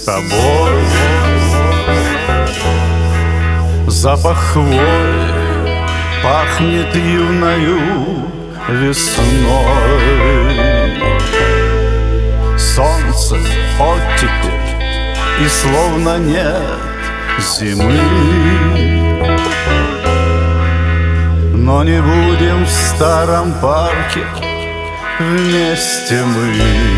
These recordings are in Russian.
тобой. Запах хвои пахнет юною весной. Солнце, оттепель, и словно нет зимы. Но не будем в старом парке вместе мы.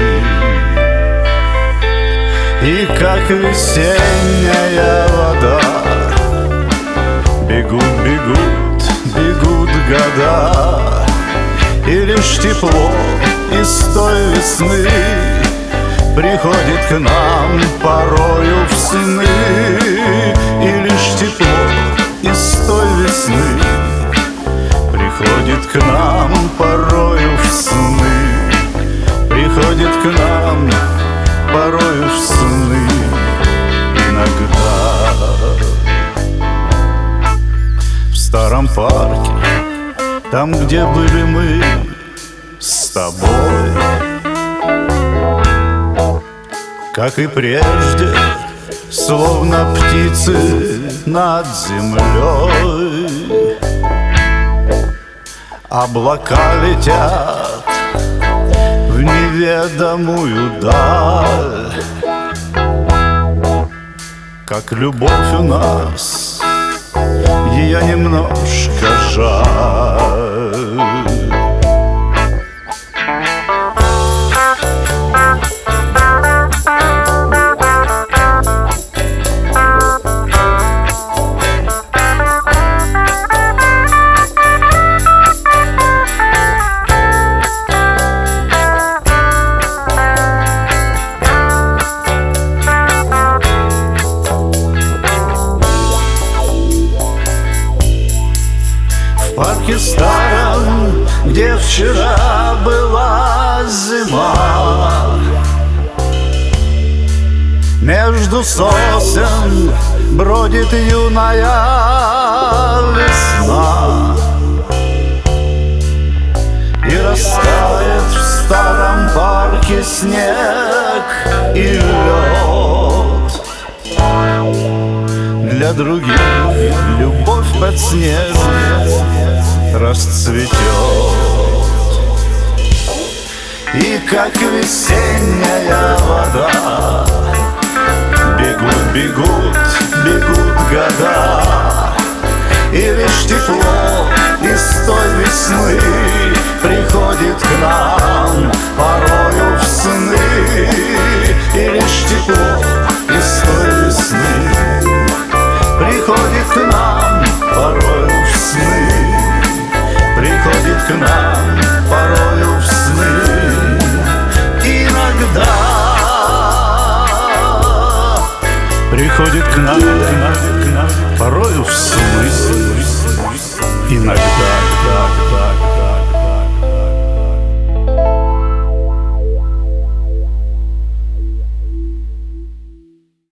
И как весенняя вода бегут, бегут, бегут года, и лишь тепло из той весны приходит к нам порою в сны. И лишь тепло из той весны приходит к нам порою в сны. Приходит к нам порою в сны иногда. В старом парке, там, где были мы с тобой, как и прежде, словно птицы над землей. Облака летят в неведомую даль, как любовь у нас, ее немножко жаль. В парке старом, где вчера была зима, между сосен бродит юная весна. И растает в старом парке снег и лед. Для других любовь подснежная расцветет. И как весенняя вода бегут, бегут, бегут года, и лишь тепло из той весны